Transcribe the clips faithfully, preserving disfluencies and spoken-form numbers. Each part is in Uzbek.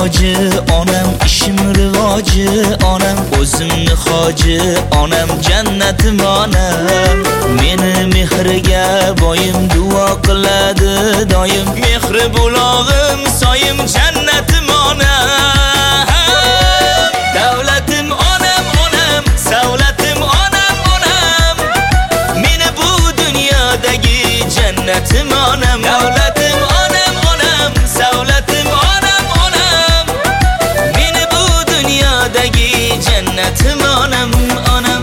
hoji, onam ishim rivoji, onam o'zimni hoji, onam jannatim onam. Meni mehriga boyim duo qiladi doim, mehri bulog'im soyim jannatim onam. Davlatim onam onam, savlatim onam onam. Meni bu dunyodagi jannatim onam. Davlatim onam onam, savlatim onam onam. Meni bu dunyodagi jannatim onam onam.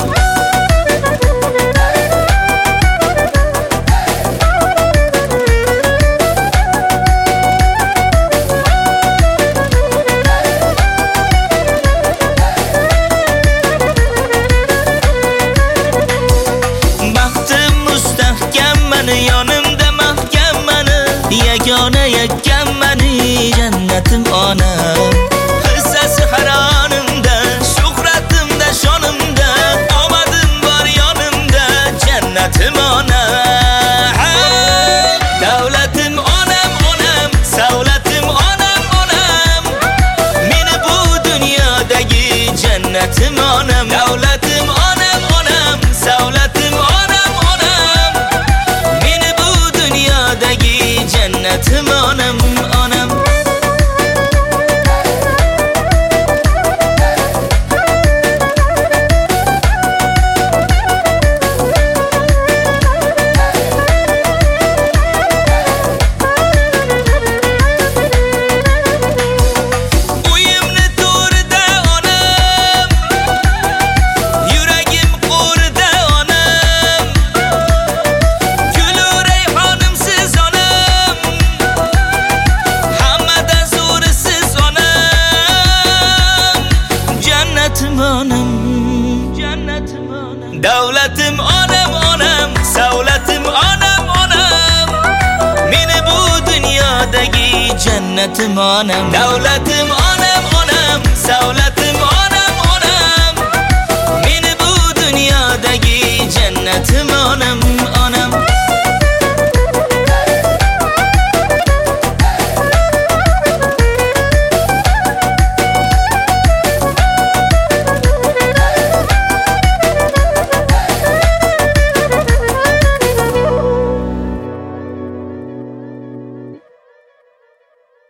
Yonimda mahkam mani, yagona yakkam mani jannatim onam. Hissasi haronimda, shuhratimda, shonimda, omadim bor yonimda jannatim onam. Davlatim onam onam, savlatim onam onam. Meni bu dunyodagi jannatim onam. Davlatim onam onam, savlatim onam onam. Jannatim onam onam. Uyimni to'rida onam, yuragim qo'rida onam. Gulu rayhonimsiz onam, hammadan zo'risiz onam. Jannatim onam, jannatim onam. Davlatim onam onam, savlatim onam onam. Meni bu dunyodagi jannatim onam. Davlatim onam onam, savlatim onam onam. Meni bu dunyodagi jannatim onam